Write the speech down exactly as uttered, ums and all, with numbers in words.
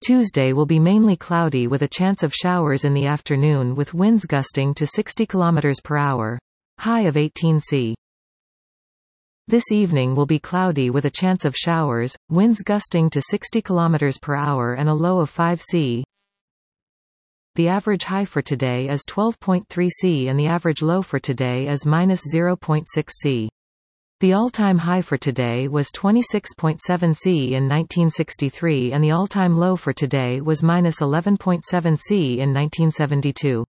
Tuesday will be mainly cloudy with a chance of showers in the afternoon with winds gusting to sixty kilometers per hour. High of eighteen C. This evening will be cloudy with a chance of showers, winds gusting to sixty kilometers per hour and a low of five C. The average high for today is twelve point three C and the average low for today is minus zero point six C. The all-time high for today was twenty-six point seven C in nineteen sixty-three and the all-time low for today was minus eleven point seven C in nineteen seventy-two.